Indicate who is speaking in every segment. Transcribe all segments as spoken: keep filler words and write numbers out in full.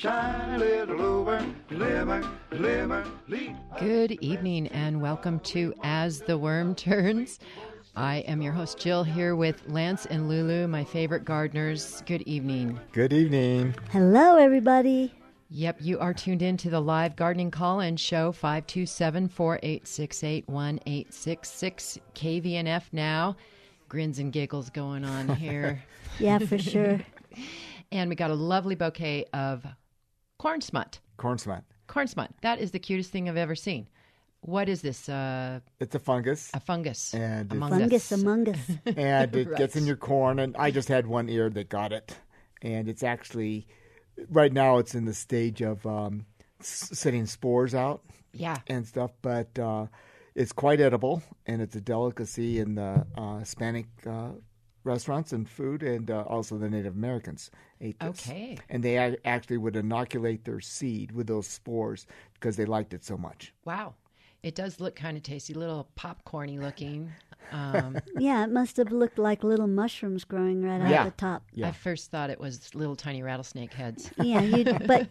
Speaker 1: shine a little over, limmer, limmer, leap.
Speaker 2: Good evening and welcome to As the Worm Turns. I am your host, Jill, here with Lance and Lulu, my favorite gardeners. Good evening.
Speaker 3: Good evening.
Speaker 4: Hello, everybody.
Speaker 2: Yep, you are tuned in to the live gardening call-in show, five two seven, four eight six eight, one eight six six, K V N F now. Grins and giggles going on here.
Speaker 4: Yeah, for sure.
Speaker 2: And we got a lovely bouquet of corn smut.
Speaker 3: Corn smut.
Speaker 2: Corn smut. That is the cutest thing I've ever seen. What is this? Uh,
Speaker 3: It's a fungus.
Speaker 2: a fungus.
Speaker 3: And it's-
Speaker 2: among
Speaker 4: Fungus
Speaker 2: us.
Speaker 4: among us.
Speaker 3: and it
Speaker 2: Right.
Speaker 3: gets in your corn. And I just had one ear that got it. And it's actually, right now it's in the stage of um, s- setting spores out
Speaker 2: Yeah.
Speaker 3: and stuff. But uh, it's quite edible. And it's a delicacy in the uh, Hispanic uh, restaurants and food. And uh, also the Native Americans ate this.
Speaker 2: Okay.
Speaker 3: And they a- actually would inoculate their seed with those spores because they liked it so much.
Speaker 2: Wow. It does look kind of tasty, a little popcorny looking. Um,
Speaker 4: Yeah, it must have looked like little mushrooms growing right out
Speaker 3: Yeah.
Speaker 4: of the top.
Speaker 3: Yeah.
Speaker 2: I first thought it was little tiny rattlesnake heads.
Speaker 4: Yeah, you but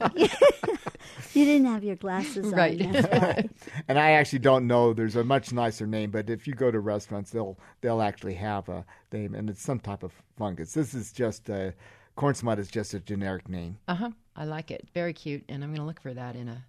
Speaker 4: you didn't have your glasses
Speaker 2: Right.
Speaker 4: on. That's why.
Speaker 3: And I actually don't know. There's a much nicer name, but if you go to restaurants, they'll they'll actually have a name, and it's some type of fungus. This is just a corn smut is just a generic name.
Speaker 2: Uh-huh. I like it. Very cute. And I'm going to look for that in a,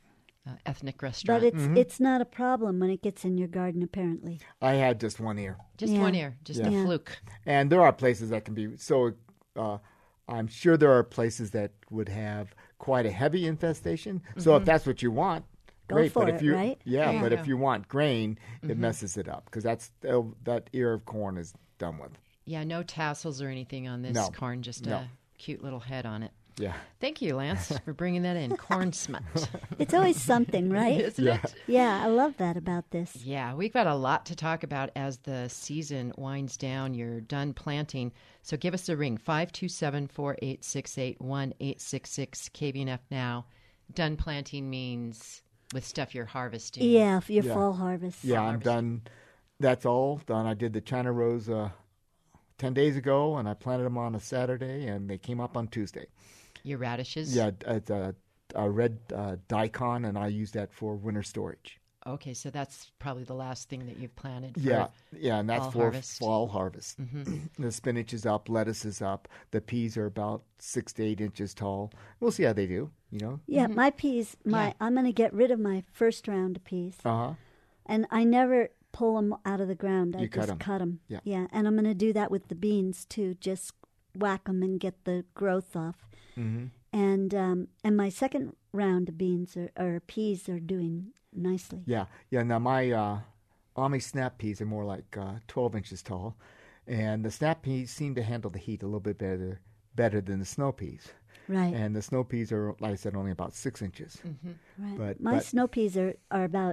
Speaker 2: a ethnic restaurant.
Speaker 4: But it's it's not a problem when it gets in your garden, apparently.
Speaker 3: I had just one ear,
Speaker 2: just
Speaker 4: Yeah.
Speaker 2: one ear. Just a
Speaker 4: Yeah.
Speaker 2: fluke.
Speaker 3: and there are places that can be so. Uh, I'm sure there are places that would have quite a heavy infestation. So if that's what you want,
Speaker 4: Go
Speaker 3: great.
Speaker 4: for
Speaker 3: but if
Speaker 4: it,
Speaker 3: you
Speaker 4: right?
Speaker 3: yeah,
Speaker 2: Yeah.
Speaker 3: but
Speaker 2: Yeah.
Speaker 3: if you want grain, it messes it up because that's that ear of corn is done with.
Speaker 2: Yeah, no tassels or anything on this
Speaker 3: No.
Speaker 2: corn, just
Speaker 3: No.
Speaker 2: a cute little head on it.
Speaker 3: Yeah.
Speaker 2: Thank you, Lance, for bringing that in. Corn smut.
Speaker 4: It's always something, right?
Speaker 2: Isn't
Speaker 3: Yeah.
Speaker 2: it?
Speaker 4: Yeah, I love that about this.
Speaker 2: Yeah, we've got a lot to talk about as the season winds down. You're done planting. So give us a ring, five two seven, four eight six eight, one eight six six, K V N F now. Done planting means with stuff you're harvesting.
Speaker 4: Yeah, for your
Speaker 3: Yeah.
Speaker 4: fall harvest.
Speaker 3: Yeah, I'm
Speaker 2: harvest.
Speaker 3: done. That's all done. I did the China Rose uh, ten days ago, and I planted them on a Saturday, and they came up on Tuesday.
Speaker 2: Your radishes?
Speaker 3: Yeah, it's a, a red uh, daikon, and I use that for winter storage.
Speaker 2: Okay, so that's probably the last thing that you've planted. For,
Speaker 3: Yeah, yeah, and that's
Speaker 2: fall
Speaker 3: for
Speaker 2: harvest.
Speaker 3: fall harvest. The spinach is up, lettuce is up, the peas are about six to eight inches tall. We'll see how they do. You know.
Speaker 4: Yeah, my peas, my
Speaker 2: Yeah.
Speaker 4: I'm going to get rid of my first round of peas.
Speaker 3: Uh huh.
Speaker 4: And I never pull them out of the ground. I
Speaker 3: You cut
Speaker 4: just
Speaker 3: 'em.
Speaker 4: cut them.
Speaker 3: Yeah.
Speaker 4: Yeah, and I'm going to do that with the beans too. Just whack them and get the growth off.
Speaker 3: Mm-hmm.
Speaker 4: And um, and my second round of beans are, or peas are doing nicely.
Speaker 3: Yeah, yeah. Now my uh, Ami snap peas are more like uh, twelve inches tall, and the snap peas seem to handle the heat a little bit better better than the snow peas.
Speaker 4: Right,
Speaker 3: And the snow peas are, like I said, only about six inches.
Speaker 4: right.
Speaker 3: but-
Speaker 4: my
Speaker 3: but-
Speaker 4: snow peas are, are about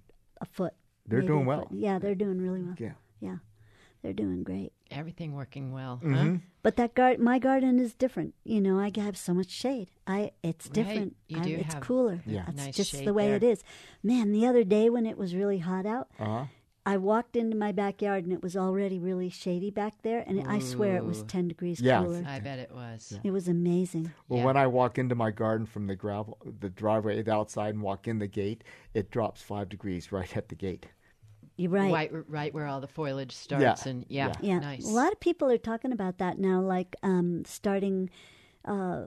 Speaker 4: a foot.
Speaker 3: They're
Speaker 4: maybe
Speaker 3: doing
Speaker 4: a
Speaker 3: well.
Speaker 4: foot. Yeah, they're doing really well.
Speaker 3: Yeah.
Speaker 4: Yeah, they're doing great.
Speaker 2: Everything working well. Huh?
Speaker 3: Mm-hmm.
Speaker 4: But that gar- my garden is different. You know, I have so much shade. I it's
Speaker 2: Right.
Speaker 4: different.
Speaker 2: You
Speaker 4: I-
Speaker 2: do
Speaker 4: it's
Speaker 2: have
Speaker 4: cooler.
Speaker 3: Yeah.
Speaker 4: That's
Speaker 2: nice
Speaker 4: just
Speaker 2: shade
Speaker 4: the way
Speaker 2: there.
Speaker 4: it is. Man, the other day when it was really hot out,
Speaker 3: Uh huh.
Speaker 4: I walked into my backyard and it was already really shady back there, and I swear it was
Speaker 2: Ooh.
Speaker 4: ten degrees
Speaker 3: Yeah.
Speaker 4: cooler.
Speaker 2: I bet it was.
Speaker 4: It was amazing.
Speaker 3: Well,
Speaker 2: Yeah.
Speaker 3: when I walk into my garden from the gravel, the driveway outside, and walk in the gate, it drops five degrees right at the gate.
Speaker 4: You're right.
Speaker 2: Right, right where all the foliage starts. And yeah,
Speaker 4: Yeah,
Speaker 2: nice.
Speaker 4: a lot of people are talking about that now, like um, starting uh,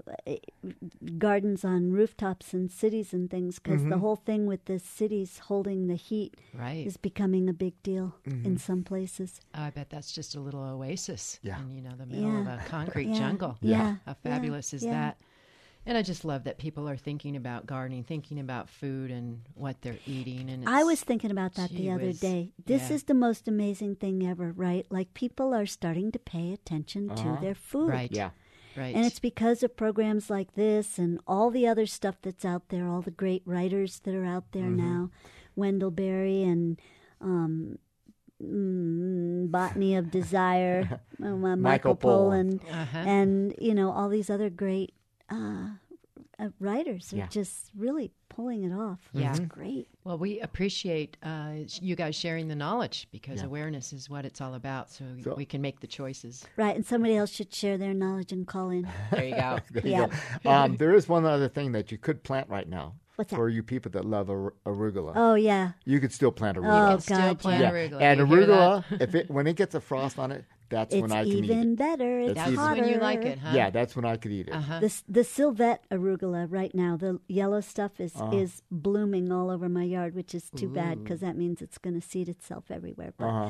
Speaker 4: gardens on rooftops in cities and things, because
Speaker 3: Mm-hmm.
Speaker 4: the whole thing with the cities holding the heat
Speaker 2: Right.
Speaker 4: is becoming a big deal
Speaker 3: Mm-hmm.
Speaker 4: in some places.
Speaker 2: I bet that's just a little oasis
Speaker 3: Yeah.
Speaker 2: in, you know, the middle of
Speaker 4: Yeah.
Speaker 2: a concrete
Speaker 4: Yeah.
Speaker 2: jungle.
Speaker 4: Yeah.
Speaker 2: How fabulous is
Speaker 4: Yeah.
Speaker 2: that? And I just love that people are thinking about gardening, thinking about food and what they're eating. And
Speaker 4: I
Speaker 2: it's-
Speaker 4: was thinking about that
Speaker 2: gee
Speaker 4: the other
Speaker 2: whiz.
Speaker 4: day. This
Speaker 2: Yeah.
Speaker 4: is the most amazing thing ever, right? Like people are starting to pay attention
Speaker 3: Uh-huh.
Speaker 4: to their food.
Speaker 2: right,
Speaker 3: Yeah.
Speaker 2: right.
Speaker 4: And it's because of programs like this and all the other stuff that's out there, all the great writers that are out there
Speaker 3: Mm-hmm.
Speaker 4: now, Wendell Berry and um, mm, Botany of Desire, uh, Michael,
Speaker 3: Michael Pollan.
Speaker 4: Pollan,
Speaker 2: uh-huh.
Speaker 4: and, you know, all these other great uh, uh, writers are
Speaker 3: Yeah.
Speaker 4: just really pulling it off.
Speaker 2: Yeah.
Speaker 4: It's great.
Speaker 2: Well, we appreciate uh, you guys sharing the knowledge because
Speaker 3: Yeah.
Speaker 2: awareness is what it's all about. So,
Speaker 3: So-
Speaker 2: we can make the choices.
Speaker 4: Right, and somebody else should share their knowledge and call in.
Speaker 2: There you go.
Speaker 3: There you
Speaker 4: Yeah.
Speaker 3: go. Um, there is one other thing that you could plant right now.
Speaker 4: What's that?
Speaker 3: For you people that love ar- arugula.
Speaker 4: Oh, yeah.
Speaker 3: You could still plant
Speaker 4: Oh,
Speaker 3: arugula.
Speaker 2: Still
Speaker 4: God.
Speaker 2: plant
Speaker 3: yeah.
Speaker 2: arugula.
Speaker 3: And
Speaker 2: You hear
Speaker 3: arugula,
Speaker 2: that?
Speaker 3: if it when it gets a frost on it, that's
Speaker 4: It's
Speaker 3: when I can eat
Speaker 4: even
Speaker 3: it.
Speaker 4: better. It's
Speaker 3: That's
Speaker 2: That's
Speaker 4: hotter.
Speaker 2: when you like it, huh?
Speaker 3: Yeah, that's when I could eat it.
Speaker 2: Uh-huh.
Speaker 4: The, the Sylvette arugula right now, the yellow stuff is,
Speaker 3: Uh-huh.
Speaker 4: is blooming all over my yard, which is too bad because that means it's going to seed itself everywhere. But
Speaker 3: Uh-huh.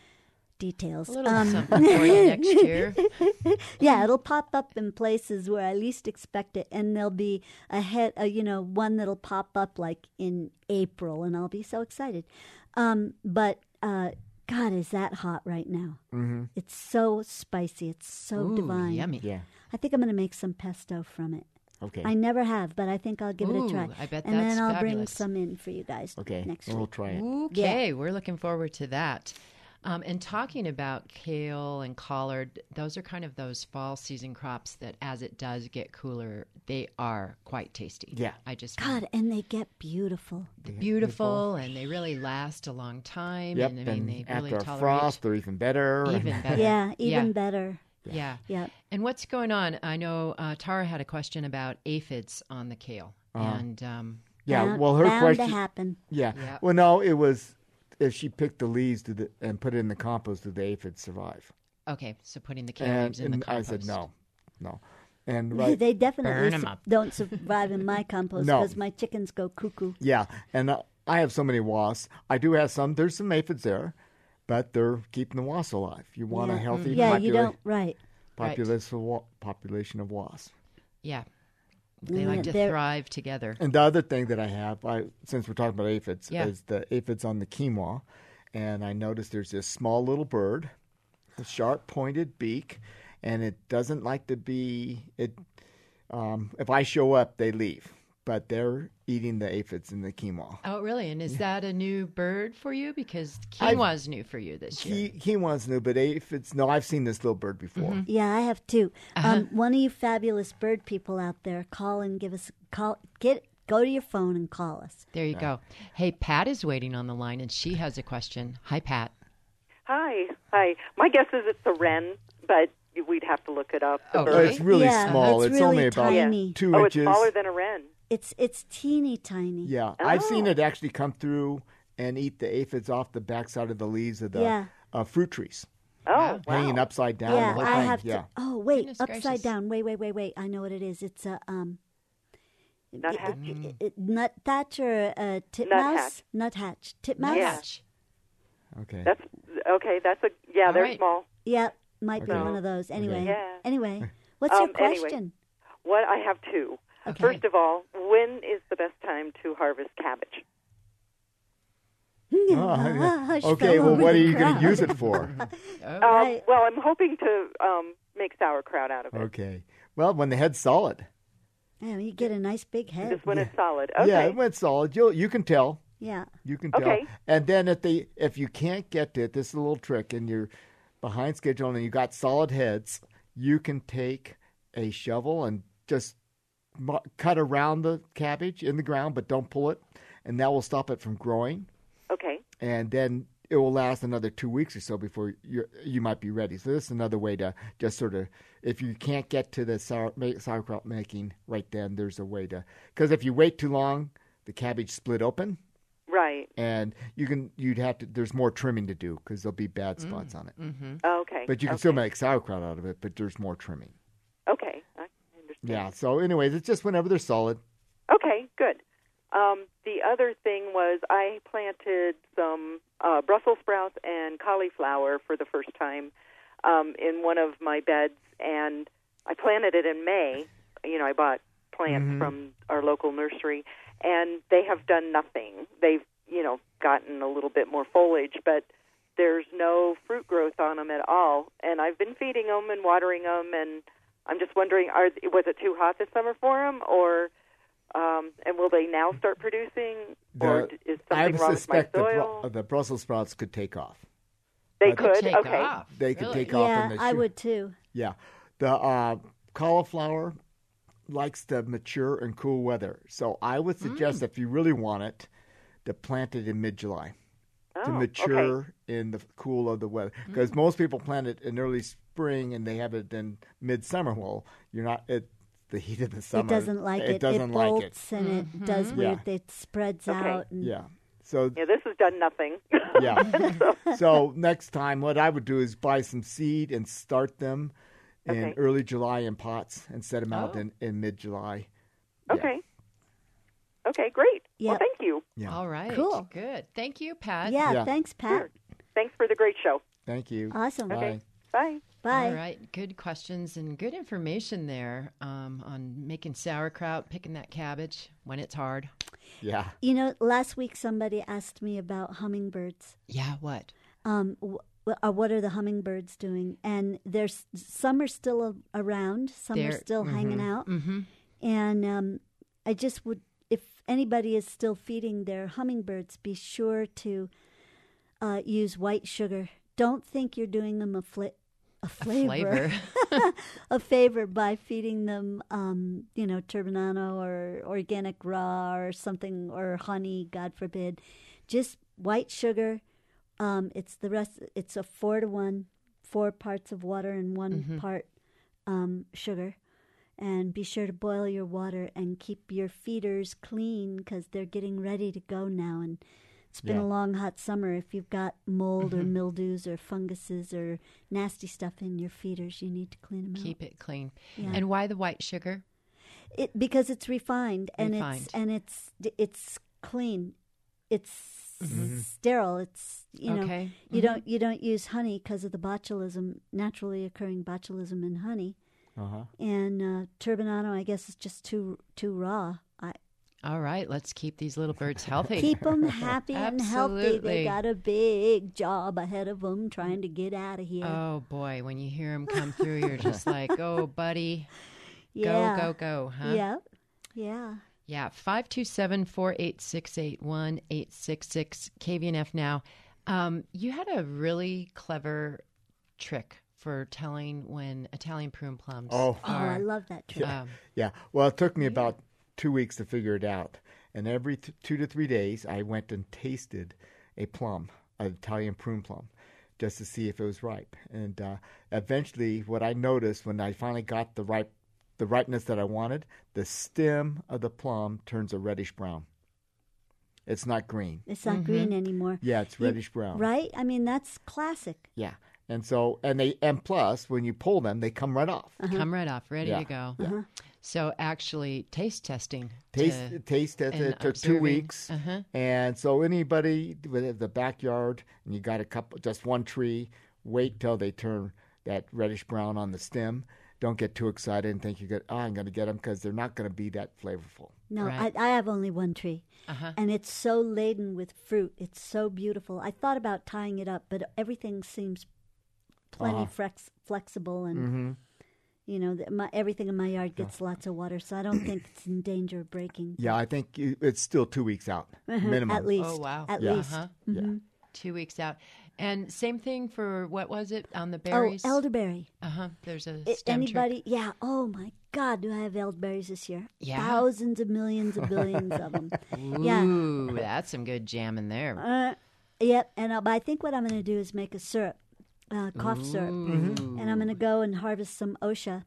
Speaker 4: details.
Speaker 2: A little
Speaker 4: Um,
Speaker 2: something for you next year.
Speaker 4: yeah, it'll pop up in places where I least expect it, and there'll be a head, uh, you know, one that'll pop up like in April, and I'll be so excited. Um, but uh, God, is that hot right now?
Speaker 3: Mm-hmm.
Speaker 4: It's so spicy. It's so
Speaker 2: Ooh,
Speaker 4: divine.
Speaker 2: yummy.
Speaker 3: Yeah.
Speaker 4: I think I'm going to make some pesto from it.
Speaker 3: Okay.
Speaker 4: I never have, but I think I'll give it a try.
Speaker 2: Ooh, I bet
Speaker 4: and
Speaker 2: that's
Speaker 4: then I'll bring
Speaker 2: fabulous.
Speaker 4: some in for you guys
Speaker 3: Okay.
Speaker 4: next
Speaker 3: We'll
Speaker 4: week.
Speaker 3: try it.
Speaker 2: Okay, we're looking forward to that. Um, and talking about kale and collard, those are kind of those fall season crops that as it does get cooler, they are quite tasty.
Speaker 3: Yeah.
Speaker 2: I just
Speaker 4: God, and they get beautiful.
Speaker 2: they're beautiful and they really last a long time.
Speaker 3: Yep.
Speaker 2: And I mean, they
Speaker 3: after
Speaker 2: really
Speaker 3: a
Speaker 2: tolerate
Speaker 3: frost, they're even better.
Speaker 2: even better.
Speaker 4: Yeah, even
Speaker 2: Yeah.
Speaker 4: better.
Speaker 2: Yeah.
Speaker 4: Yeah.
Speaker 2: And what's going on? I know uh, Tara had a question about aphids on the kale. And um,
Speaker 3: yeah.
Speaker 4: Bound-
Speaker 3: Well, her
Speaker 4: bound
Speaker 3: question.
Speaker 4: to happen.
Speaker 3: Yeah.
Speaker 2: Yeah.
Speaker 3: Well, no, it was if she picked the leaves do the, and put it in the compost, do the aphids survive?
Speaker 2: okay, so putting the kale
Speaker 3: And,
Speaker 2: leaves in the
Speaker 3: and I
Speaker 2: compost.
Speaker 3: said no, no. And right,
Speaker 4: They definitely
Speaker 2: Burn 'em
Speaker 4: su-
Speaker 2: up.
Speaker 4: don't survive in my compost
Speaker 3: No.
Speaker 4: because my chickens go cuckoo.
Speaker 3: yeah. And uh, I have so many wasps. I do have some. There's some aphids there, but they're keeping the wasps alive. You want a
Speaker 4: Yeah.
Speaker 3: healthy
Speaker 4: Yeah,
Speaker 3: popula-
Speaker 4: you don't. Right.
Speaker 3: population, of wa- population of wasps.
Speaker 2: Yeah. They
Speaker 4: Yeah,
Speaker 2: like to
Speaker 4: they're-
Speaker 2: thrive together.
Speaker 3: And the other thing that I have, I since we're talking about aphids,
Speaker 2: Yeah.
Speaker 3: is the aphids on the quinoa. And I noticed there's this small little bird, a sharp pointed beak, and it doesn't like to be it. Um, if I show up, they leave, but they're eating the aphids in the quinoa.
Speaker 2: Oh, really? And is that a new bird for you? Because
Speaker 3: I've-
Speaker 2: quinoa's new for you this year.
Speaker 3: He, quinoa's new, but aphids, no, I've seen this little bird before.
Speaker 2: Mm-hmm.
Speaker 4: Yeah, I have too.
Speaker 2: Uh-huh.
Speaker 4: Um, one of you fabulous bird people out there, call and give us call. Get go to your phone and call us.
Speaker 2: There you go. Hey, Pat is waiting on the line, and she has a question. Hi, Pat.
Speaker 5: Hi, hi. My guess is it's a wren, but we'd have to look it up. The
Speaker 2: Okay.
Speaker 3: Oh,
Speaker 5: bird.
Speaker 3: it's really
Speaker 4: Yeah,
Speaker 3: small.
Speaker 4: it's
Speaker 3: It's, only
Speaker 4: really
Speaker 3: about
Speaker 4: tiny.
Speaker 3: two
Speaker 5: Oh,
Speaker 3: inches.
Speaker 5: it's smaller than a wren.
Speaker 4: It's it's teeny tiny.
Speaker 3: Yeah, I've seen
Speaker 5: Oh.
Speaker 3: it actually come through and eat the aphids off the backside of the leaves of the
Speaker 4: Yeah.
Speaker 3: uh, fruit trees,
Speaker 5: Oh, wow.
Speaker 3: hanging upside down.
Speaker 4: Yeah,
Speaker 3: the whole
Speaker 4: I
Speaker 3: thing.
Speaker 4: have
Speaker 3: yeah.
Speaker 4: to. Oh wait,
Speaker 2: Goodness
Speaker 4: upside
Speaker 2: gracious.
Speaker 4: down. Wait, wait, wait, wait. I know what it is. It's a um.
Speaker 5: Nuthatch?
Speaker 4: it- it- it- Nuthatch or a titmouse?
Speaker 5: Nuthatch.
Speaker 4: Nuthatch. Titmouse?
Speaker 5: Yeah.
Speaker 2: Match.
Speaker 3: Okay.
Speaker 5: That's okay. That's a yeah.
Speaker 2: All
Speaker 5: they're
Speaker 2: right.
Speaker 5: small.
Speaker 4: Yep, might be
Speaker 3: Okay.
Speaker 4: one of those. Anyway,
Speaker 5: Yeah.
Speaker 4: anyway, what's
Speaker 5: Um,
Speaker 4: your
Speaker 5: anyway.
Speaker 4: question?
Speaker 5: What I have two.
Speaker 2: Okay.
Speaker 5: First of all, when is the best time to harvest cabbage?
Speaker 4: Hush,
Speaker 3: okay,
Speaker 4: fell
Speaker 3: well,
Speaker 4: over
Speaker 3: what
Speaker 4: the
Speaker 3: are you going
Speaker 4: crowd.
Speaker 3: to use it for?
Speaker 2: Oh,
Speaker 5: Um,
Speaker 4: Right.
Speaker 5: well, I'm hoping to um, make sauerkraut out of it.
Speaker 3: Okay. Well, when the head's solid.
Speaker 4: Yeah, you get a nice big head.
Speaker 5: Just when
Speaker 3: Yeah.
Speaker 5: it's solid. Okay.
Speaker 3: Yeah, when it's solid, you you can tell.
Speaker 4: Yeah.
Speaker 3: You can tell.
Speaker 5: Okay.
Speaker 3: And then if they if you can't get to it, this is a little trick, and you're behind schedule and you got solid heads, you can take a shovel and just mu- cut around the cabbage in the ground, but don't pull it, and that will stop it from growing.
Speaker 5: Okay.
Speaker 3: And then it will last another two weeks or so before you you might be ready. So this is another way to just sort of, if you can't get to the sour, ma- sauerkraut making right then, there's a way to, because if you wait too long, the cabbage split open,
Speaker 5: Right.
Speaker 3: and you can you'd have to. There's more trimming to do because there'll be bad spots on it.
Speaker 2: Mm-hmm.
Speaker 5: Okay.
Speaker 3: But you can
Speaker 5: okay.
Speaker 3: still make sauerkraut out of it, but there's more trimming.
Speaker 5: Okay. I understand.
Speaker 3: Yeah. So, anyways, it's just whenever they're solid.
Speaker 5: Okay, good. Um, the other thing was I planted some uh, Brussels sprouts and cauliflower for the first time um, in one of my beds, and I planted it in May. You know, I bought plants
Speaker 3: Mhm.
Speaker 5: from our local nursery, and they have done nothing. They've, you know, gotten a little bit more foliage, but there's no fruit growth on them at all. And I've been feeding them and watering them, and I'm just wondering, are was it too hot this summer for them, or um, and will they now start producing, or
Speaker 3: The-
Speaker 5: d- is
Speaker 3: I
Speaker 5: something wrong with my
Speaker 3: suspect the,
Speaker 5: soil?
Speaker 3: Bru- the Brussels sprouts could take off.
Speaker 5: they
Speaker 3: but-
Speaker 5: could,
Speaker 2: Take
Speaker 5: okay.
Speaker 2: off.
Speaker 3: They could
Speaker 2: Really?
Speaker 3: take off.
Speaker 4: Yeah,
Speaker 3: in the
Speaker 4: I
Speaker 3: shoot-
Speaker 4: would too.
Speaker 3: Yeah. The uh, cauliflower, likes to mature in cool weather. So I would suggest,
Speaker 2: Mm.
Speaker 3: if you really want it, to plant it in mid-July
Speaker 5: Oh,
Speaker 3: to mature
Speaker 5: okay.
Speaker 3: in the cool of the weather. Because most people plant it in early spring and they have it in midsummer. Well, you're not. It the heat of the summer.
Speaker 4: It doesn't like it.
Speaker 3: It doesn't
Speaker 4: it
Speaker 3: like it.
Speaker 4: bolts and it does weird. It spreads
Speaker 5: Okay.
Speaker 4: out. And
Speaker 3: Yeah. So
Speaker 5: Yeah, this has done nothing.
Speaker 3: yeah. So next time, what I would do is buy some seed and start them in
Speaker 5: Okay.
Speaker 3: early July in pots and set them out
Speaker 2: Oh.
Speaker 3: in, in mid-July. Yeah.
Speaker 5: Okay. Okay, great.
Speaker 4: Yeah.
Speaker 5: Well, thank you.
Speaker 3: Yeah.
Speaker 2: All right.
Speaker 4: Cool.
Speaker 2: Good. Thank you, Pat.
Speaker 4: Yeah,
Speaker 3: Yeah.
Speaker 4: thanks, Pat.
Speaker 5: Sure. Thanks for the great show.
Speaker 3: Thank you.
Speaker 4: Awesome.
Speaker 3: Bye.
Speaker 5: Okay. Bye.
Speaker 4: Bye.
Speaker 2: All right. Good questions and good information there um, on making sauerkraut, picking that cabbage when it's hard.
Speaker 3: Yeah.
Speaker 4: You know, last week somebody asked me about hummingbirds.
Speaker 2: Yeah, what?
Speaker 4: Um, wh- uh, what are the hummingbirds doing? And there's some are still a- around, some
Speaker 2: They're-
Speaker 4: are still hanging out.
Speaker 2: Mm-hmm.
Speaker 4: And um, I just would, if anybody is still feeding their hummingbirds, be sure to uh, use white sugar. Don't think you're doing them a, fla- a flavor,
Speaker 2: Flavor.
Speaker 4: a favor by feeding them, um, you know, turbinado or organic raw or something, or honey, God forbid. Just white sugar. Um, it's the rest. It's a four to one, four parts of water and one part um, sugar. And be sure to boil your water and keep your feeders clean because they're getting ready to go now. And it's been
Speaker 3: Yeah.
Speaker 4: a long, hot summer. If you've got mold or mildews or funguses or nasty stuff in your feeders, you need to clean them
Speaker 2: Keep it clean.
Speaker 4: Yeah.
Speaker 2: And why the white sugar?
Speaker 4: out. It because it's refined and
Speaker 2: Refined.
Speaker 4: it's and it's it's clean. It's sterile. It's you know
Speaker 2: Okay.
Speaker 4: you don't you don't use honey because of the botulism, naturally occurring botulism in honey.
Speaker 3: Uh-huh.
Speaker 4: And uh, turbinado, I guess, is just too too raw. I
Speaker 2: All right. Let's keep these little birds healthy.
Speaker 4: keep them happy and healthy. They
Speaker 2: Absolutely.
Speaker 4: got a big job ahead of them trying to get out of here.
Speaker 2: Oh, boy. When you hear them come through, you're just like, oh, buddy.
Speaker 4: yeah.
Speaker 2: Go, go, go. Huh?
Speaker 4: Yeah. Yeah.
Speaker 2: Yeah, five two seven, four eight six, eight one eight six six, K V N F now. Um, you had a really clever trick for telling when Italian prune plums
Speaker 3: Oh.
Speaker 4: Oh,
Speaker 2: are.
Speaker 4: I love that trick.
Speaker 2: um,
Speaker 3: Yeah. Well, it took me about two weeks to figure it out. And every th- two to three days, I went and tasted a plum, an Italian prune plum, just to see if it was ripe. And uh, eventually, what I noticed when I finally got the ripe, the ripeness that I wanted, the stem of the plum turns a reddish brown. It's not green.
Speaker 4: It's not green anymore.
Speaker 3: Yeah, it's
Speaker 4: You-
Speaker 3: reddish brown.
Speaker 4: Right? I mean, that's classic.
Speaker 3: Yeah. And so, and they, and plus, when you pull them, they come right off.
Speaker 2: come right off, ready
Speaker 3: Yeah.
Speaker 2: to go.
Speaker 4: Uh-huh.
Speaker 2: So actually, taste testing.
Speaker 3: Taste
Speaker 2: to-
Speaker 3: taste test
Speaker 2: and
Speaker 3: it took two
Speaker 2: observing.
Speaker 3: weeks,
Speaker 2: Uh-huh.
Speaker 3: and so anybody with the backyard and you got a couple, just one tree, wait till they turn that reddish brown on the stem. Don't get too excited and think you get. Oh, I'm going to get them because they're not going to be that flavorful.
Speaker 4: No,
Speaker 2: Right.
Speaker 4: I, I have only one tree.
Speaker 2: Uh-huh.
Speaker 4: And it's so laden with fruit. It's so beautiful. I thought about tying it up, but everything seems plenty
Speaker 3: Uh-huh.
Speaker 4: flex, flexible. And,
Speaker 3: Mm-hmm.
Speaker 4: you know, the, my, everything in my yard gets lots of water, so I don't think it's in danger of breaking.
Speaker 3: Yeah, I think you, it's still two weeks out minimum.
Speaker 4: At least.
Speaker 2: Oh, wow.
Speaker 4: At
Speaker 3: Yeah.
Speaker 4: least.
Speaker 2: Uh-huh.
Speaker 3: Yeah.
Speaker 2: Two weeks out. And same thing for, what was it, on the
Speaker 4: Oh,
Speaker 2: berries?
Speaker 4: elderberry.
Speaker 2: Uh-huh. There's a
Speaker 4: I-
Speaker 2: stem trick.
Speaker 4: Anybody? Yeah. Oh, my God, do I have elderberries this year?
Speaker 2: Yeah?
Speaker 4: Thousands of millions of billions of them. Yeah.
Speaker 2: Ooh, that's some good jam in there.
Speaker 4: Uh, yep. And uh, but I think what I'm going to do is make a syrup, uh, cough syrup.
Speaker 2: Ooh.
Speaker 4: And I'm going to go and harvest some osha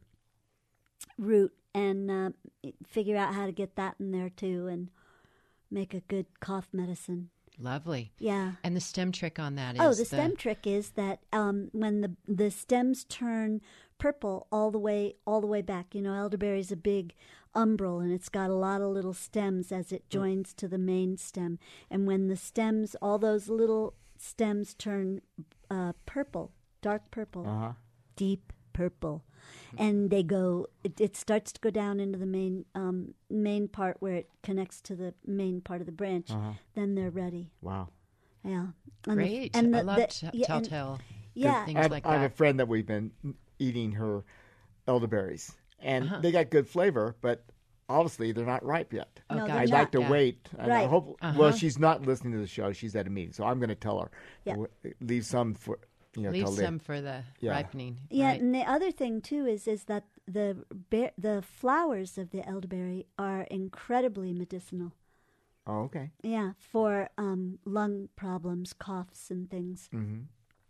Speaker 4: root and uh, figure out how to get that in there too and make a good cough medicine.
Speaker 2: Lovely.
Speaker 4: Yeah.
Speaker 2: And the stem trick on that is
Speaker 4: Oh, the stem trick is that um, when the the stems turn purple all the way all the way back. You know, elderberry's a big umbel, and it's got a lot of little stems as it joins to the main stem. And when the stems, all those little stems turn uh, purple, dark purple,
Speaker 3: Uh-huh.
Speaker 4: deep purple, and they go. It, it starts to go down into the main um, main part where it connects to the main part of the branch.
Speaker 3: Uh-huh.
Speaker 4: Then they're ready.
Speaker 3: Wow.
Speaker 4: Yeah. And the-
Speaker 2: Great.
Speaker 4: and
Speaker 2: I
Speaker 4: the-
Speaker 2: love
Speaker 4: the-
Speaker 2: t-
Speaker 4: yeah, and-
Speaker 2: telltale
Speaker 4: Yeah.
Speaker 2: things
Speaker 3: I have,
Speaker 2: like
Speaker 3: I have
Speaker 2: that.
Speaker 3: a friend that we've been eating her elderberries, and
Speaker 2: Uh-huh.
Speaker 3: they got good flavor, but obviously they're not ripe yet.
Speaker 2: Oh,
Speaker 4: No,
Speaker 2: gotcha.
Speaker 4: they're
Speaker 3: I'd
Speaker 4: not.
Speaker 3: like to
Speaker 2: Yeah.
Speaker 3: wait. And I
Speaker 4: Right.
Speaker 3: hope.
Speaker 2: Uh-huh.
Speaker 3: Well, she's not listening to the show. She's at a meeting, so I'm going to tell her.
Speaker 4: Yeah.
Speaker 3: w- Leave some for you know,
Speaker 2: Leave
Speaker 3: till they-
Speaker 2: some for the
Speaker 3: Yeah.
Speaker 2: ripening.
Speaker 4: Yeah,
Speaker 2: right?
Speaker 4: and the other thing too is is that the bear, the flowers of the elderberry are incredibly medicinal.
Speaker 3: Oh, okay.
Speaker 4: Yeah, for um, lung problems, coughs, and things.
Speaker 3: Mm-hmm.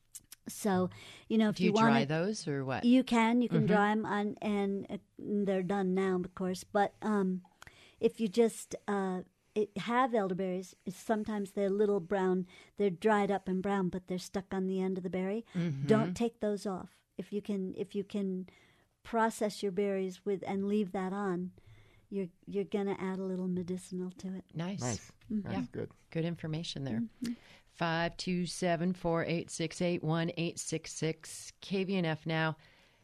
Speaker 4: So, you know, if
Speaker 2: Do you,
Speaker 4: you, want
Speaker 2: dry
Speaker 4: it,
Speaker 2: those or what?
Speaker 4: you can you can
Speaker 2: Mhm.
Speaker 4: dry them on, and uh, they're done now, of course. But um, if you just uh, it, have elderberries, it's sometimes they're little brown. They're dried up and brown, but they're stuck on the end of the berry.
Speaker 2: Mhm.
Speaker 4: Don't take those off. If you can, if you can process your berries with and leave that on, you're you're gonna add a little medicinal to it.
Speaker 2: Nice.
Speaker 3: Nice.
Speaker 4: Mm-hmm.
Speaker 3: That's good.
Speaker 2: Good information there. Five two seven four eight six eight one eight six six K V N F now.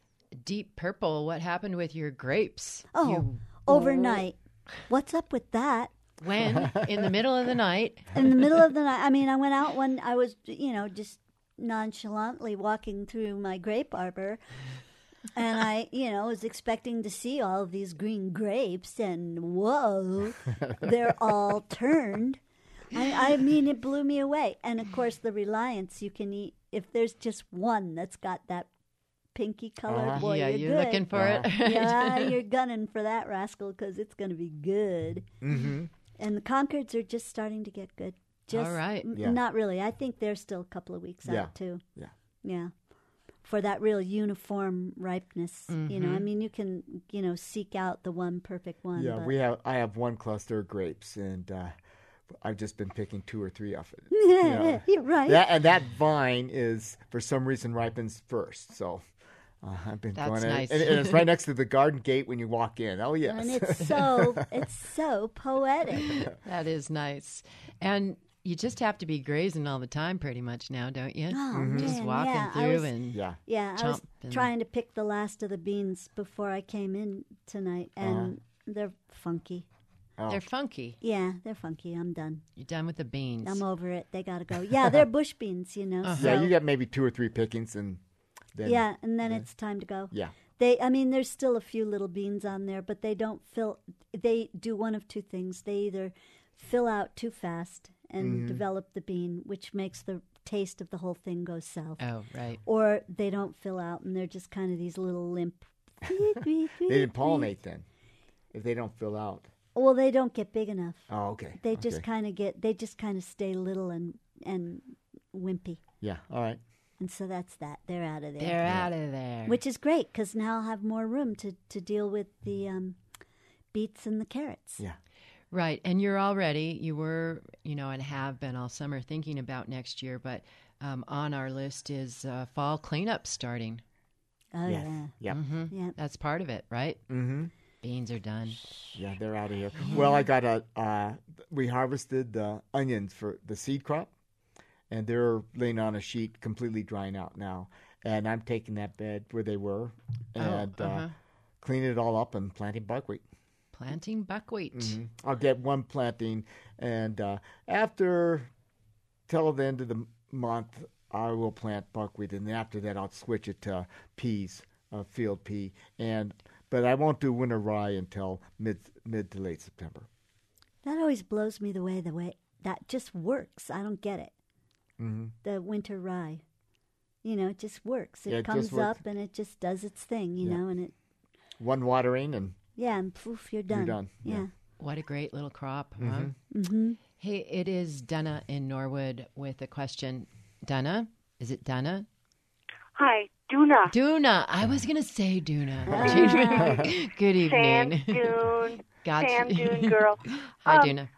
Speaker 2: Deep Purple. What happened with your grapes?
Speaker 4: Oh,
Speaker 2: You-
Speaker 4: overnight. What's up with that?
Speaker 2: when in the middle of the night?
Speaker 4: In the middle of the night. I mean, I went out when I was, you know, just nonchalantly walking through my grape arbor. And I, you know, was expecting to see all of these green grapes, and whoa, they're all turned. I, I mean, it blew me away. And of course, the Reliance, you can eat, if there's just one that's got that pinky color,
Speaker 3: Uh-huh.
Speaker 4: boy,
Speaker 2: yeah,
Speaker 4: you're,
Speaker 2: you're
Speaker 4: good.
Speaker 2: looking for
Speaker 3: Uh-huh.
Speaker 2: it.
Speaker 4: Yeah, you're gunning for that rascal because it's going to be good.
Speaker 3: Mm-hmm.
Speaker 4: And the Concords are just starting to get good. Just,
Speaker 2: All right.
Speaker 4: m-
Speaker 3: Yeah.
Speaker 4: Not really. I think they're still a couple of weeks
Speaker 3: Yeah.
Speaker 4: out, too.
Speaker 3: Yeah.
Speaker 4: Yeah. For that real uniform ripeness. You know, I mean, you can, you know, seek out the one perfect one.
Speaker 3: Yeah,
Speaker 4: but
Speaker 3: we have. I have one cluster of grapes, and uh, I've just been picking two or three off it. Yeah.
Speaker 4: You're right.
Speaker 3: That and that vine is for some reason ripens first. So uh, I've been
Speaker 2: That's
Speaker 3: going, in-
Speaker 2: nice.
Speaker 3: and, and it's right next to the garden gate when you walk in. Oh yes,
Speaker 4: And it's so, it's so poetic.
Speaker 2: That is nice. And you just have to be grazing all the time pretty much now, don't you?
Speaker 4: Oh,
Speaker 2: Just
Speaker 4: man,
Speaker 2: walking
Speaker 4: yeah. I
Speaker 2: through
Speaker 4: was-
Speaker 2: and
Speaker 3: yeah.
Speaker 4: Yeah, I was
Speaker 2: Chomp and-
Speaker 4: trying to pick the last of the beans before I came in tonight, and they're funky.
Speaker 3: Oh.
Speaker 2: they're funky.
Speaker 4: Yeah, they're funky. I'm done.
Speaker 2: You're done with the beans.
Speaker 4: I'm over it. They got to go. Yeah, they're bush beans, you know.
Speaker 2: Uh-huh.
Speaker 4: So,
Speaker 3: Yeah, you get maybe two or three pickings, and then
Speaker 4: yeah, and then it's time to go.
Speaker 3: yeah.
Speaker 4: They, I mean, there's still a few little beans on there, but they don't fill. They do one of two things. They either fill out too fast and develop the bean, which makes the taste of the whole thing go south,
Speaker 2: Oh, right.
Speaker 4: or they don't fill out and they're just kind of these little limp.
Speaker 3: They didn't pollinate then, if they don't fill out.
Speaker 4: Well, they don't get big enough.
Speaker 3: Oh, okay.
Speaker 4: They just
Speaker 3: okay.
Speaker 4: kind of get. They just kind of stay little and and wimpy,
Speaker 3: yeah. All right.
Speaker 4: and so that's that. They're out of there.
Speaker 2: They're out of there.
Speaker 4: Which is great because now I'll have more room to, to deal with the um, beets and the carrots.
Speaker 3: Yeah.
Speaker 2: Right. And you're already, you were, you know, and have been all summer thinking about next year, but um, on our list is uh, fall cleanup starting.
Speaker 4: Oh,
Speaker 3: Yes.
Speaker 4: yeah.
Speaker 3: Yep.
Speaker 2: hmm
Speaker 4: Yeah.
Speaker 2: That's part of it, right?
Speaker 3: Mm-hmm.
Speaker 2: Beans are done.
Speaker 3: Yeah, they're out of here. Well, I got a. Uh, we harvested the onions for the seed crop, and they're laying on a sheet, completely drying out now. And I'm taking that bed where they were, and
Speaker 2: oh, uh-huh.
Speaker 3: uh, cleaning it all up and planting buckwheat.
Speaker 2: Planting buckwheat.
Speaker 3: Mhm. I'll get one planting, and uh, after till the end of the month, I will plant buckwheat, and after that, I'll switch it to peas, uh, field pea, and but I won't do winter rye until mid mid to late September.
Speaker 4: That always blows me the way the way that just works. I don't get it.
Speaker 3: Mm-hmm.
Speaker 4: The winter rye, you know, it just works. It
Speaker 3: Yeah, it just
Speaker 4: comes
Speaker 3: works.
Speaker 4: up and it just does its thing, you
Speaker 3: Yeah.
Speaker 4: know, and it
Speaker 3: One watering, and
Speaker 4: yeah, and poof, you're done.
Speaker 3: done, yeah.
Speaker 4: Yeah.
Speaker 2: What a great little crop, huh?
Speaker 4: Mm-hmm.
Speaker 2: Hey, it is Donna in Norwood with a question. Donna? Is it Donna?
Speaker 6: Hi, Duna.
Speaker 2: Duna. I was going to say Duna.
Speaker 4: Ah.
Speaker 2: Good
Speaker 6: Sand
Speaker 2: evening.
Speaker 6: dune,
Speaker 2: Gotcha.
Speaker 6: sand dune girl.
Speaker 2: Hi,
Speaker 6: Um,
Speaker 2: Duna.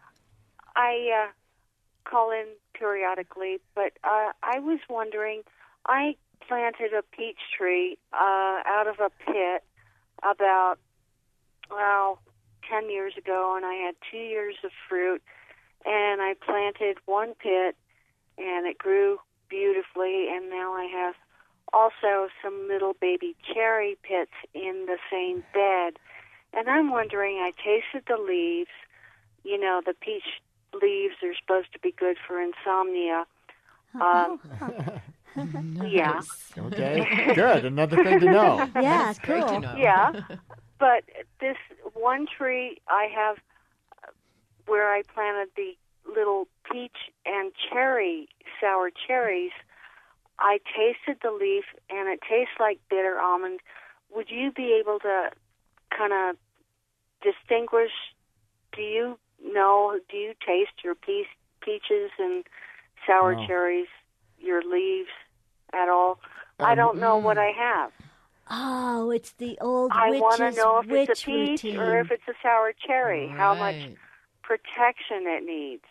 Speaker 6: I uh, call in periodically, but uh, I was wondering. I planted a peach tree uh, out of a pit about well ten years ago, and I had two years of fruit. And I planted one pit, and it grew beautifully. And now I have also some little baby cherry pits in the same bed. And I'm wondering, I tasted the leaves. You know, the peach leaves are supposed to be good for insomnia. Um, yeah.
Speaker 2: Nice.
Speaker 3: okay, good. Another thing to know.
Speaker 4: Yeah,
Speaker 2: Great to
Speaker 4: cool.
Speaker 2: know.
Speaker 6: Yeah. But this one tree I have uh, where I planted the little peach and cherry, sour cherries, I tasted the leaf, and it tastes like bitter almond. Would you be able to kind of distinguish? Do you know? Do you taste your pe- peaches and sour
Speaker 3: No.
Speaker 6: cherries, your leaves at all? I
Speaker 3: Um,
Speaker 6: don't know what I have.
Speaker 4: Oh, it's the old
Speaker 6: I want to
Speaker 4: witch's
Speaker 6: know if
Speaker 4: witch
Speaker 6: it's a peach
Speaker 4: routine.
Speaker 6: or if it's a sour cherry. How much
Speaker 2: Right.
Speaker 6: protection it needs.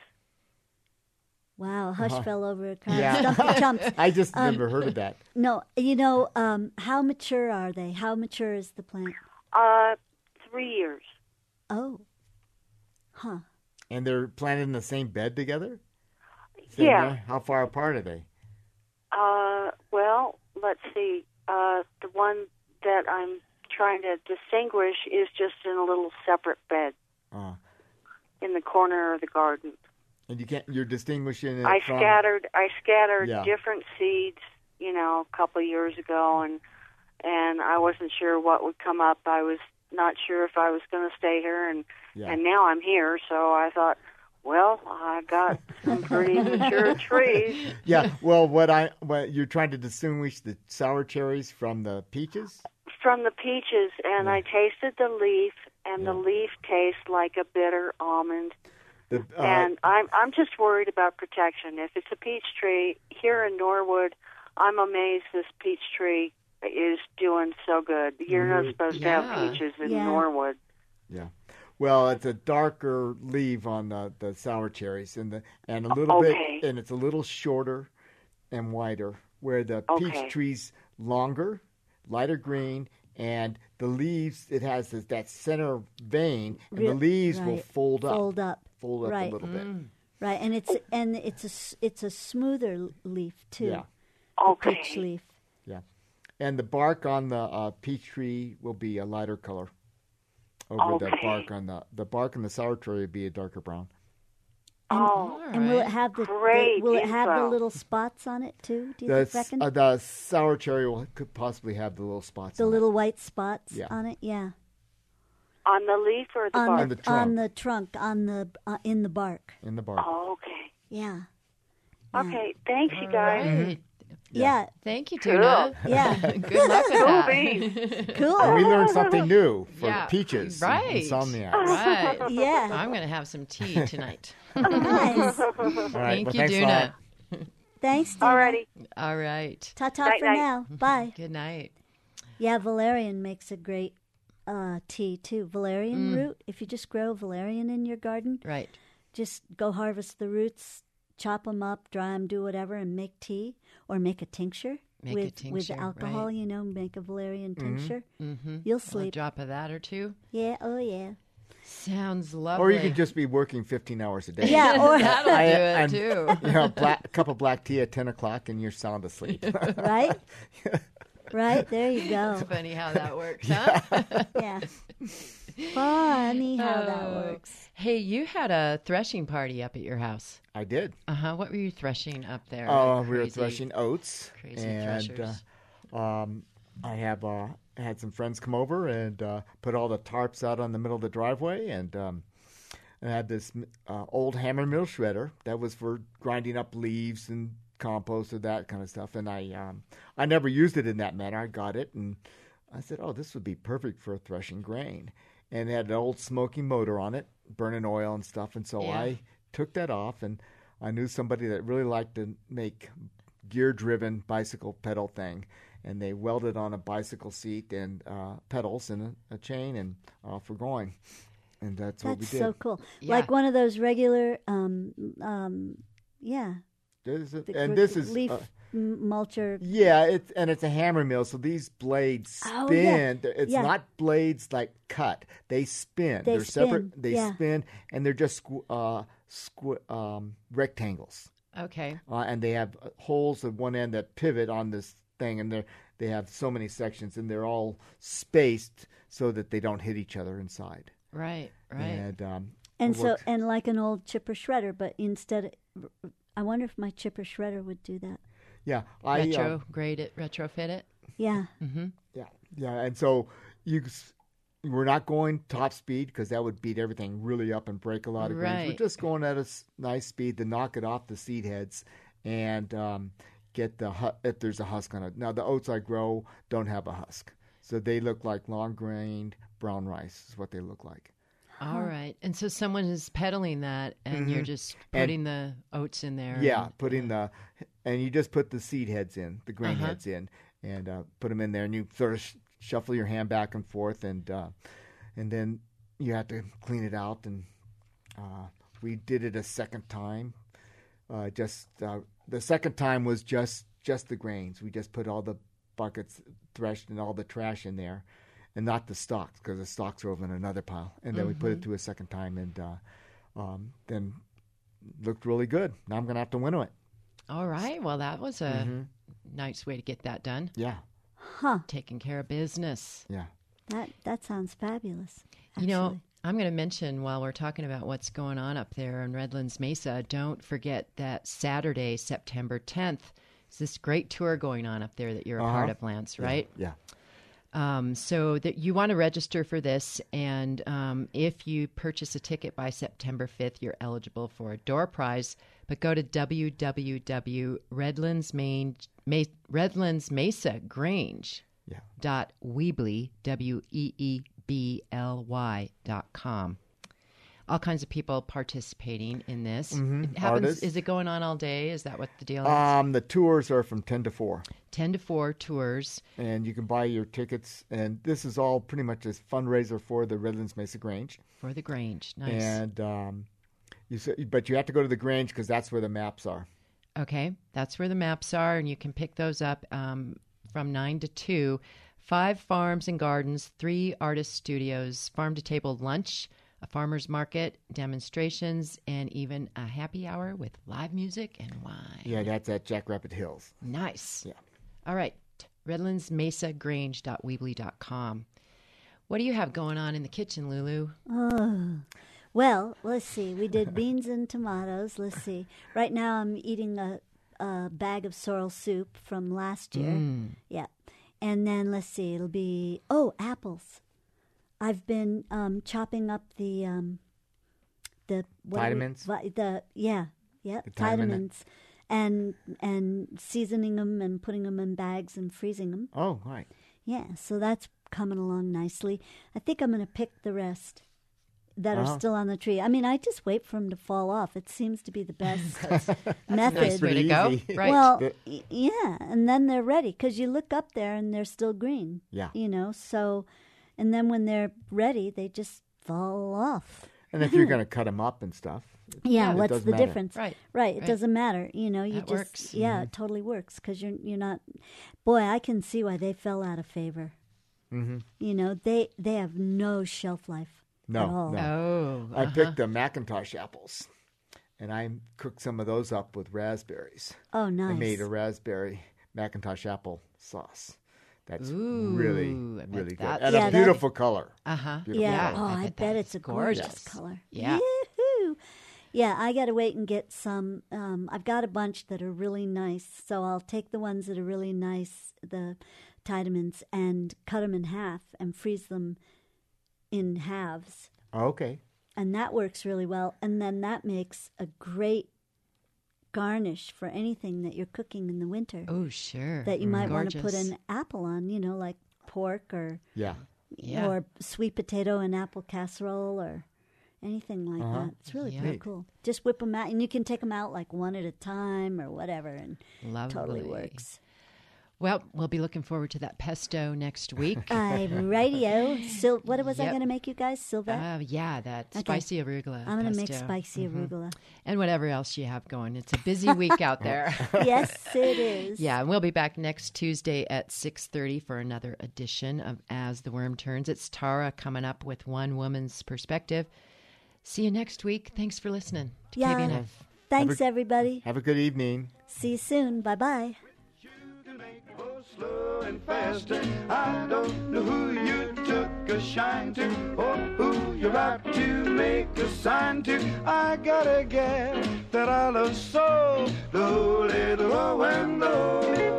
Speaker 4: Wow, Hush
Speaker 3: Uh-huh.
Speaker 4: fell over a crowd.
Speaker 3: Yeah.
Speaker 4: Stumpy chumps.
Speaker 3: I just
Speaker 4: Um,
Speaker 3: never heard of that.
Speaker 4: No, you know, um, how mature are they? How mature is the plant?
Speaker 6: Uh, three years.
Speaker 4: Oh, huh.
Speaker 3: And they're planted in the same bed together? Same
Speaker 6: Yeah.
Speaker 3: way? How far apart are they?
Speaker 6: Uh, well, let's see. Uh, the one that I'm trying to distinguish is just in a little separate bed
Speaker 3: Uh,
Speaker 6: in the corner of the garden.
Speaker 3: and you can't. You're distinguishing it
Speaker 6: I
Speaker 3: from.
Speaker 6: scattered. I scattered
Speaker 3: Yeah.
Speaker 6: different seeds, you know, a couple of years ago, and and I wasn't sure what would come up. I was not sure if I was going to stay here, and
Speaker 3: Yeah.
Speaker 6: and now I'm here. So I thought, well, I got some pretty mature trees.
Speaker 3: Yeah. Well, what I what you're trying to distinguish the sour cherries from the peaches.
Speaker 6: From the peaches, and
Speaker 3: Yeah.
Speaker 6: I tasted the leaf, and the
Speaker 3: Yeah.
Speaker 6: leaf tastes like a bitter almond.
Speaker 3: The, uh,
Speaker 6: and I'm I'm just worried about protection. If it's a peach tree here in Norwood, I'm amazed this peach tree is doing so good. You're not
Speaker 3: Mhm.
Speaker 6: supposed to
Speaker 2: Yeah.
Speaker 6: have peaches in
Speaker 4: Yeah.
Speaker 6: Norwood.
Speaker 3: Yeah. Well, it's a darker leaf on the, the sour cherries, and the and a little
Speaker 6: Okay.
Speaker 3: bit, and it's a little shorter and wider. Where the
Speaker 6: Okay.
Speaker 3: peach tree's longer, lighter green, and the leaves it has this, that center vein, and the
Speaker 4: Real-
Speaker 3: leaves will
Speaker 4: right.
Speaker 3: fold up,
Speaker 4: Fold up.
Speaker 3: fold up
Speaker 4: Right.
Speaker 3: a little bit.
Speaker 4: Right, and it's and it's a s- it's a smoother leaf too.
Speaker 3: Yeah,
Speaker 4: The
Speaker 6: Okay.
Speaker 4: peach leaf.
Speaker 3: yeah. And the bark on the uh, peach tree will be a lighter color. Over the
Speaker 6: Okay.
Speaker 3: bark on the the bark on the sour tree would be a darker brown.
Speaker 6: Oh,
Speaker 2: All
Speaker 4: And will it
Speaker 2: right.
Speaker 4: have the, the
Speaker 6: Great
Speaker 4: will it have the
Speaker 6: info.
Speaker 4: little spots on it too? Do you
Speaker 3: The,
Speaker 4: think,
Speaker 3: s-
Speaker 4: reckon?
Speaker 3: uh, the sour cherry will could possibly have the little spots.
Speaker 4: the
Speaker 3: on it.
Speaker 4: little white spots
Speaker 3: Yeah.
Speaker 4: on it, yeah.
Speaker 6: on the leaf or the
Speaker 4: On
Speaker 6: bark?
Speaker 3: On
Speaker 4: the,
Speaker 3: the trunk.
Speaker 4: on the trunk, on the uh, in the bark.
Speaker 3: in the bark.
Speaker 6: Oh, okay.
Speaker 4: Yeah. Yeah.
Speaker 6: Okay. Thanks, you guys.
Speaker 2: Right.
Speaker 4: Yeah.
Speaker 2: Thank you, Tuna.
Speaker 4: Yeah.
Speaker 2: Good luck with
Speaker 6: Cool
Speaker 2: that.
Speaker 6: beans.
Speaker 4: Cool.
Speaker 3: And we learned something new for
Speaker 2: Yeah,
Speaker 3: peaches,
Speaker 2: right.
Speaker 3: and insomniacs.
Speaker 2: Right.
Speaker 4: Yeah.
Speaker 2: I'm going to have some tea tonight.
Speaker 4: Nice.
Speaker 3: All right,
Speaker 2: Thank
Speaker 3: well,
Speaker 2: you,
Speaker 3: thanks a lot.
Speaker 2: Duna.
Speaker 4: Thanks, Dina.
Speaker 6: Alrighty.
Speaker 2: All right.
Speaker 4: Ta-ta
Speaker 6: Night,
Speaker 4: for
Speaker 6: night.
Speaker 4: now. Bye.
Speaker 2: Good night.
Speaker 4: Yeah, valerian makes a great uh, tea too. Valerian root. If you just grow valerian in your garden,
Speaker 2: Right.
Speaker 4: just go harvest the roots, chop them up, dry them, do whatever, and make tea or make a tincture
Speaker 2: Make a
Speaker 4: with with
Speaker 2: tincture,
Speaker 4: alcohol.
Speaker 2: right.
Speaker 4: You know, make a valerian tincture.
Speaker 2: Mm-hmm.
Speaker 4: You'll
Speaker 2: A
Speaker 4: sleep.
Speaker 2: drop of that or two.
Speaker 4: Yeah. Oh yeah.
Speaker 2: Sounds lovely.
Speaker 3: Or you could just be working fifteen hours a day.
Speaker 4: Yeah. Or
Speaker 2: That'll
Speaker 3: I-
Speaker 2: do it
Speaker 3: and-
Speaker 2: too.
Speaker 3: You know, black, a cup of black tea at ten o'clock, and you're sound asleep.
Speaker 4: right. Right there you go.
Speaker 2: It's funny how that works, huh?
Speaker 4: Yeah. Funny how that
Speaker 2: Oh.
Speaker 4: works.
Speaker 2: Hey, you had a threshing party up at your house.
Speaker 3: I did.
Speaker 2: Uh huh. What were you threshing up there?
Speaker 3: Oh, we were
Speaker 2: Crazy-
Speaker 3: threshing oats,
Speaker 2: Crazy
Speaker 3: and
Speaker 2: threshers.
Speaker 3: uh, um, I have uh, had some friends come over and uh, put all the tarps out on the middle of the driveway, and um, I had this uh, old hammer mill shredder that was for grinding up leaves and compost or that kind of stuff. And I um, I never used it in that manner. I got it, and I said, "Oh, this would be perfect for threshing grain." And it had an old smoky motor on it, burning oil and stuff. And so
Speaker 2: Yeah.
Speaker 3: I took that off, and I knew somebody that really liked to make gear-driven bicycle pedal thing, and they welded on a bicycle seat and uh, pedals and a, a chain, and off we're going. And that's, what we
Speaker 4: That's
Speaker 3: did.
Speaker 4: so cool.
Speaker 2: Yeah.
Speaker 4: Like one of those regular, um, um, yeah.
Speaker 3: This is-
Speaker 4: the
Speaker 3: and
Speaker 4: gr-
Speaker 3: this is
Speaker 4: leaf
Speaker 3: uh,
Speaker 4: m- mulcher.
Speaker 3: yeah, it's and it's a hammer mill, so these blades
Speaker 4: Oh,
Speaker 3: spin.
Speaker 4: yeah.
Speaker 3: It's
Speaker 4: Yeah.
Speaker 3: not blades like cut; they spin.
Speaker 4: They
Speaker 3: are separate.
Speaker 4: spin,
Speaker 3: They
Speaker 4: yeah.
Speaker 3: spin, and they're just squ- uh, squ- um, rectangles.
Speaker 2: Okay.
Speaker 3: uh, and they have uh, holes at one end that pivot on this thing, and they they have so many sections, and they're all spaced so that they don't hit each other inside.
Speaker 2: Right. Right.
Speaker 3: And um,
Speaker 4: And
Speaker 3: it
Speaker 4: so,
Speaker 3: works.
Speaker 4: and like an old chipper shredder, but instead, I wonder if my chipper shredder would do that.
Speaker 3: yeah, I
Speaker 2: Retro
Speaker 3: um,
Speaker 2: grade it. Retrofit it.
Speaker 4: Yeah.
Speaker 2: Mm-hmm.
Speaker 3: yeah, yeah, and so you. s- We're not going top speed because that would beat everything really up and break a lot of greens.
Speaker 2: Right.
Speaker 3: We're just going at a s- nice speed to knock it off the seed heads, and um, get the hu- if there's a husk on it. Now the oats I grow don't have a husk, so they look like long-grained brown rice. Is what they look like.
Speaker 2: All right. And so someone is peddling that, and you're just putting the oats in there.
Speaker 3: Yeah,
Speaker 2: and-
Speaker 3: putting the and you just put the seed heads in, the grain
Speaker 2: Uh-huh.
Speaker 3: heads in, and uh, put them in there, and you sort of sh- shuffle your hand back and forth, and uh, and then you have to clean it out. And uh, we did it a second time. Uh, just uh, the second time was just just the grains. We just put all the buckets threshed and all the trash in there, and not the stalks, because the stalks are over in another pile. And then we put it through a second time, and uh, um, then looked really good. Now I'm gonna have to winnow it.
Speaker 2: All right. Well, that was a nice way to get that done.
Speaker 3: Yeah,
Speaker 4: Huh.
Speaker 2: Taking care of business.
Speaker 3: yeah.
Speaker 4: That that sounds fabulous.
Speaker 2: You know,
Speaker 4: actually.
Speaker 2: I'm going to mention while we're talking about what's going on up there in Redlands Mesa, don't forget that Saturday, September tenth, is this great tour going on up there that you're a
Speaker 3: Uh-huh.
Speaker 2: part of, Lance, right?
Speaker 3: Yeah.
Speaker 2: Um, so that you want to register for this, and um, if you purchase a ticket by September fifth, you're eligible for a door prize. But go to w w w dot redlands main Ma- redlands mesa grange
Speaker 3: Yeah.
Speaker 2: dot weebly w e e b l y dot com. All kinds of people participating in this. It happens.
Speaker 3: Artists.
Speaker 2: Is it going on all day? Is that what the deal is?
Speaker 3: Um, the tours are from ten to four,
Speaker 2: Ten to four tours.
Speaker 3: and you can buy your tickets. And this is all pretty much a fundraiser for the Redlands Mesa Grange.
Speaker 2: For the Grange. Nice.
Speaker 3: And um, you s- but you have to go to the Grange because that's where the maps are.
Speaker 2: Okay, that's where the maps are, and you can pick those up um, from nine to two. Five farms and gardens, three artist studios, farm to table lunch, a farmer's market, demonstrations, and even a happy hour with live music and wine.
Speaker 3: Yeah, that's at Jackrabbit Hills.
Speaker 2: Nice.
Speaker 3: Yeah.
Speaker 2: All right, redlands mesa grange dot weebly dot com. What do you have going on in the kitchen, Lulu?
Speaker 4: Oh. Well, let's see. We did beans and tomatoes. Let's see. Right now I'm eating a, a bag of sorrel soup from last year.
Speaker 2: Mm.
Speaker 4: Yeah. And then let's see. It'll be, oh, apples. I've been um, chopping up the, um, the what are we-
Speaker 3: Vitamins?
Speaker 4: vi- the, yeah, yeah,
Speaker 3: The vitamin-
Speaker 4: vitamins. And, and seasoning them and putting them in bags and freezing them.
Speaker 3: Oh, right.
Speaker 4: Yeah, so that's coming along nicely. I think I'm going to pick the rest that
Speaker 3: Uh-huh.
Speaker 4: are still on the tree. I mean, I just wait for them to fall off. It seems to be the best method.
Speaker 2: Nice way to
Speaker 3: pretty
Speaker 2: go.
Speaker 3: easy.
Speaker 2: Right.
Speaker 4: Well,
Speaker 3: The-
Speaker 4: y- yeah, and then they're ready because you look up there and they're still green.
Speaker 3: Yeah.
Speaker 4: You know, so, and then when they're ready, they just fall off.
Speaker 3: And if you're going to cut them up and stuff,
Speaker 4: Yeah,
Speaker 3: it
Speaker 4: what's
Speaker 3: doesn't
Speaker 4: the
Speaker 3: matter.
Speaker 4: difference?
Speaker 2: Right.
Speaker 4: Right, it
Speaker 2: Right.
Speaker 4: doesn't matter. You know, you
Speaker 2: That
Speaker 4: just
Speaker 2: works.
Speaker 4: yeah, it totally works because you're you're not. Boy, I can see why they fell out of favor.
Speaker 3: Mm-hmm.
Speaker 4: You know, they they have no shelf life
Speaker 3: No,
Speaker 4: at all.
Speaker 3: no.
Speaker 2: Oh,
Speaker 3: I
Speaker 2: uh-huh.
Speaker 3: picked the Macintosh apples, and I cooked some of those up with raspberries.
Speaker 4: Oh, nice.
Speaker 3: I made a raspberry Macintosh apple sauce. That's
Speaker 2: Ooh,
Speaker 3: really,
Speaker 2: I bet
Speaker 3: really good.
Speaker 2: that's-
Speaker 3: And
Speaker 4: Yeah,
Speaker 3: a
Speaker 4: that-
Speaker 3: beautiful color.
Speaker 2: Uh-huh.
Speaker 3: Beautiful
Speaker 4: Yeah.
Speaker 3: color.
Speaker 4: Oh, I,
Speaker 2: bet
Speaker 4: bet
Speaker 2: that's
Speaker 4: it's a gorgeous,
Speaker 2: gorgeous.
Speaker 4: color.
Speaker 2: Yeah.
Speaker 4: Yoo-hoo. Yeah, I got to wait and get some. Um, I've got a bunch that are really nice, so I'll take the ones that are really nice, the Titamins, and cut them in half and freeze them in halves.
Speaker 3: Okay.
Speaker 4: And that works really well. And then that makes a great garnish for anything that you're cooking in the winter
Speaker 2: Oh, sure.
Speaker 4: that you might want to put
Speaker 2: Gorgeous.
Speaker 4: an apple on, you know, like pork or
Speaker 3: Yeah.
Speaker 2: Yeah.
Speaker 4: or sweet potato and apple casserole or anything like
Speaker 3: Uh-huh.
Speaker 4: that. It's really
Speaker 2: Yeah.
Speaker 4: pretty
Speaker 3: Neat.
Speaker 4: cool. Just whip them out, and you can take them out like one at a time or whatever, and
Speaker 2: Lovely.
Speaker 4: totally works.
Speaker 2: Well, we'll be looking forward to that pesto next week.
Speaker 4: Uh, radio. Sil- what was I
Speaker 2: Yep.
Speaker 4: going to make you guys? Silver?
Speaker 2: Uh, yeah, that
Speaker 4: Okay.
Speaker 2: spicy arugula.
Speaker 4: I'm going to make
Speaker 2: pesto.
Speaker 4: spicy arugula.
Speaker 2: And whatever else you have going. It's a busy week out there.
Speaker 4: Yes, it is.
Speaker 2: Yeah, and we'll be back next Tuesday at six thirty for another edition of As the Worm Turns. It's Tara coming up with One Woman's Perspective. See you next week. Thanks for listening to
Speaker 4: Yeah.
Speaker 2: K B N F.
Speaker 4: Thanks, everybody.
Speaker 3: Have a good evening.
Speaker 4: See you soon. Bye bye.
Speaker 1: Go slow and fast. I don't know who you took a shine to or who you're about to make a sign to. I gotta get that I love so. The little low and low.